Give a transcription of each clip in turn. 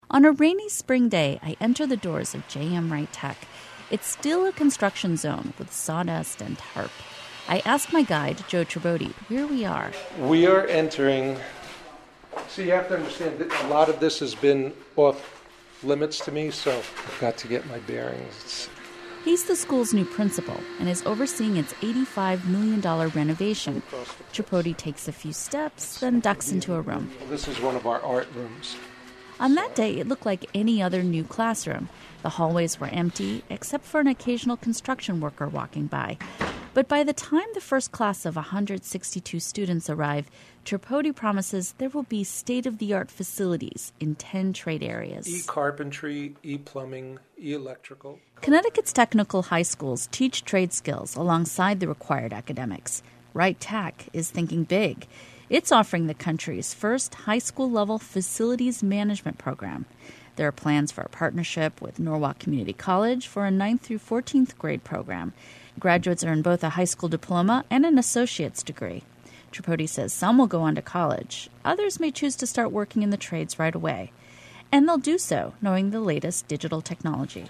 On a rainy spring day, I enter the doors of J.M. Wright Tech. It's still a construction zone with sawdust and tarp. I ask my guide, Joe Tribodi, where we are. We are entering... So you have to understand that a lot of this has been off limits to me, so I've got to get my bearings. He's the school's new principal and is overseeing its $85 million renovation. Tripodi takes a few steps, then ducks into a room. This is one of our art rooms. On that day, it looked like any other new classroom. The hallways were empty, except for an occasional construction worker walking by. But by the time the first class of 162 students arrive, Tripodi promises there will be state-of-the-art facilities in 10 trade areas. E-carpentry, e-plumbing, e-electrical. Connecticut's technical high schools teach trade skills alongside the required academics. Wright Tech is thinking big. It's offering the country's first high school-level facilities management program. There are plans for a partnership with Norwalk Community College for a 9th through 14th grade program. Graduates earn both a high school diploma and an associate's degree. Tripodi says some will go on to college. Others may choose to start working in the trades right away. And they'll do so knowing the latest digital technology.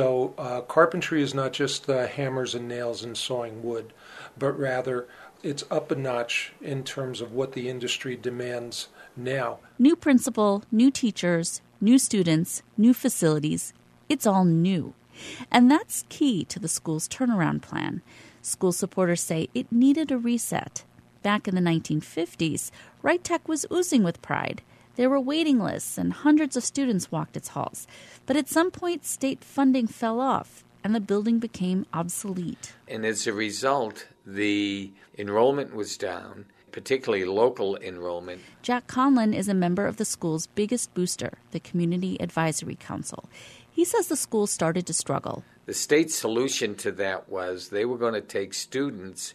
So carpentry is not just hammers and nails and sawing wood, but rather it's up a notch in terms of what the industry demands now. New principal, new teachers, new students, new facilities. It's all new. And that's key to the school's turnaround plan. School supporters say it needed a reset. Back in the 1950s, Wright Tech was oozing with pride. There were waiting lists and hundreds of students walked its halls. But at some point, state funding fell off and the building became obsolete. And as a result, the enrollment was down, particularly local enrollment. Jack Conlon is a member of the school's biggest booster, the Community Advisory Council. He says the school started to struggle. The state's solution to that was they were going to take students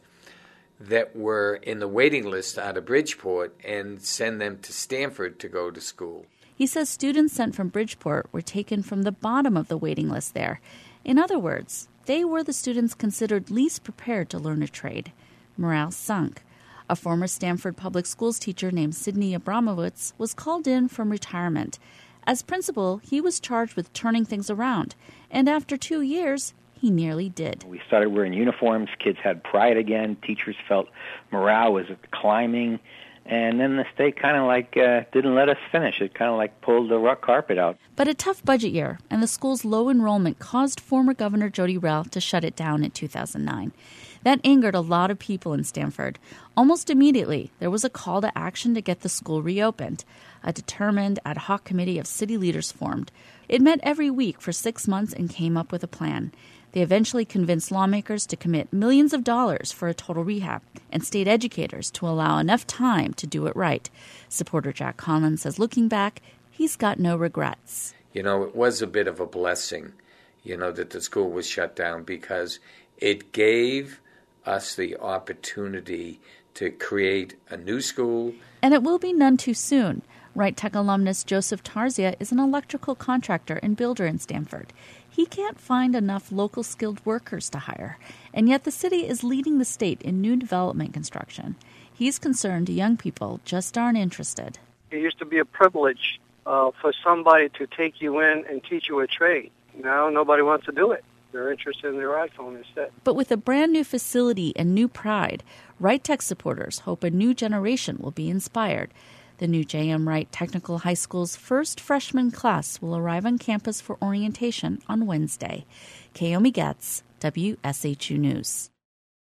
that were in the waiting list out of Bridgeport and send them to Stanford to go to school. He says students sent from Bridgeport were taken from the bottom of the waiting list there. In other words, they were the students considered least prepared to learn a trade. Morale sunk. A former Stanford Public Schools teacher named Sidney Abramowitz was called in from retirement. As principal, he was charged with turning things around, and after 2 years, he nearly did. We started wearing uniforms, kids had pride again, teachers felt morale was climbing, and then the state kind of didn't let us finish. It kind of pulled the rug carpet out. But a tough budget year and the school's low enrollment caused former Governor Jody Rell to shut it down in 2009. That angered a lot of people in Stanford. Almost immediately, there was a call to action to get the school reopened. A determined ad hoc committee of city leaders formed. It met every week for 6 months and came up with a plan. They eventually convinced lawmakers to commit millions of dollars for a total rehab and state educators to allow enough time to do it right. Supporter Jack Conlon says looking back, he's got no regrets. You know, it was a bit of a blessing, that the school was shut down because it gave us the opportunity to create a new school. And it will be none too soon. Wright Tech alumnus Joseph Tarzia is an electrical contractor and builder in Stanford. He can't find enough local skilled workers to hire, and yet the city is leading the state in new development construction. He's concerned young people just aren't interested. It used to be a privilege for somebody to take you in and teach you a trade. Now nobody wants to do it. They're interested in their iPhone instead. But with a brand new facility and new pride, Wright Tech supporters hope a new generation will be inspired. The new J.M. Wright Technical High School's first freshman class will arrive on campus for orientation on Wednesday. Kaomi Getz, WSHU News.